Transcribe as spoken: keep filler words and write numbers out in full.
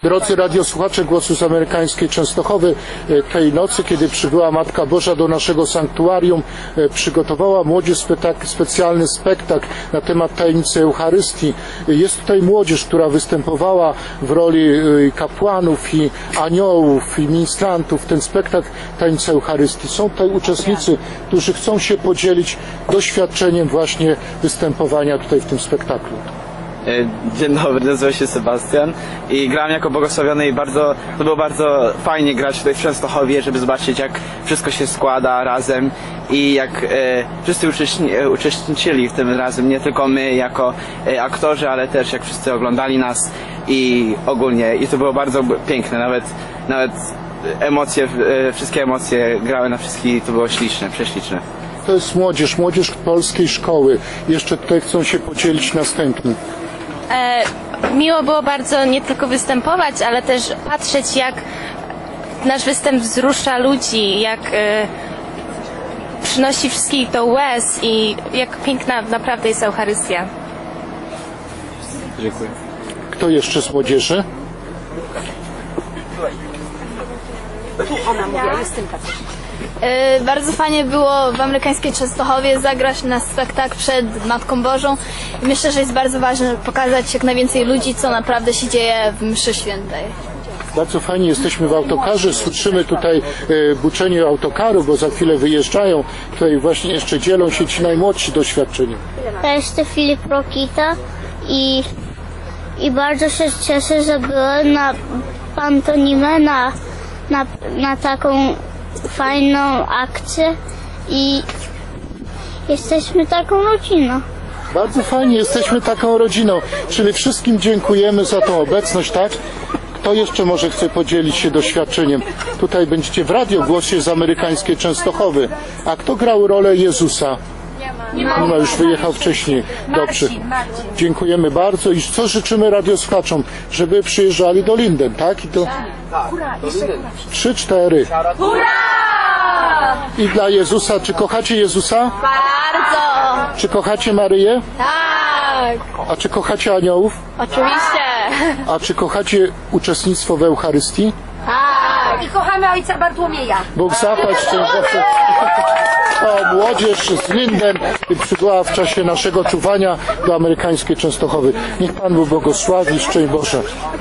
Drodzy radiosłuchacze Głosu z amerykańskiej Częstochowy, tej nocy, kiedy przybyła Matka Boża do naszego sanktuarium, przygotowała młodzież specjalny spektakl na temat tajemnicy Eucharystii. Jest tutaj młodzież, która występowała w roli kapłanów i aniołów i ministrantów. Ten spektakl Tajemnica Eucharystii. Są tutaj uczestnicy, którzy chcą się podzielić doświadczeniem właśnie występowania tutaj w tym spektaklu. Dzień dobry, nazywam się Sebastian i grałem jako błogosławiony i bardzo, to było bardzo fajnie grać tutaj w Częstochowie, żeby zobaczyć, jak wszystko się składa razem i jak e, wszyscy uczestni, uczestniczyli w tym razem, nie tylko my jako e, aktorzy, ale też jak wszyscy oglądali nas i ogólnie, i to było bardzo piękne, nawet, nawet emocje, e, wszystkie emocje grały na wszystkich, to było śliczne, prześliczne. To jest młodzież, młodzież polskiej szkoły. Jeszcze tutaj chcą się podzielić następni. E, miło było bardzo nie tylko występować, ale też patrzeć, jak nasz występ wzrusza ludzi, jak e, przynosi wszystkich do łez i jak piękna naprawdę jest Eucharystia. Dziękuję. Kto jeszcze z młodzieży? Ona mówi, ja jestem taka. Yy, bardzo fajnie było w amerykańskiej Częstochowie zagrać na spektakl przed Matką Bożą. I myślę, że jest bardzo ważne pokazać jak najwięcej ludzi, co naprawdę się dzieje w mszy świętej. Bardzo fajnie, jesteśmy w autokarze, słyszymy tutaj e, buczenie autokaru, bo za chwilę wyjeżdżają. Tutaj właśnie jeszcze dzielą się ci najmłodsi doświadczeniem. Ja jestem Filip Rokita i, i bardzo się cieszę, że byłem na pantomimę, na, na, na taką fajną akcję i jesteśmy taką rodziną. Bardzo fajnie, jesteśmy taką rodziną. Czyli wszystkim dziękujemy za tą obecność, tak? Kto jeszcze może chce podzielić się doświadczeniem? Tutaj będziecie w radiogłosie z amerykańskiej Częstochowy. A kto grał rolę Jezusa? Nie ma, nie ma, już wyjechał wcześniej. Dobrze. Dziękujemy bardzo i co życzymy radiosłuchaczom? Żeby przyjeżdżali do Linden, tak? I do... Trzy, cztery. I dla Jezusa, czy kochacie Jezusa? Bardzo! Czy kochacie Maryję? Tak! A czy kochacie aniołów? Oczywiście! A czy kochacie uczestnictwo w Eucharystii? Tak! I kochamy ojca Bartłomieja. Bóg zapłać szczęść zawsze. O, młodzież z Linden przybyła w czasie naszego czuwania do amerykańskiej Częstochowy. Niech Pan Bóg błogosławi, szczęść Boże.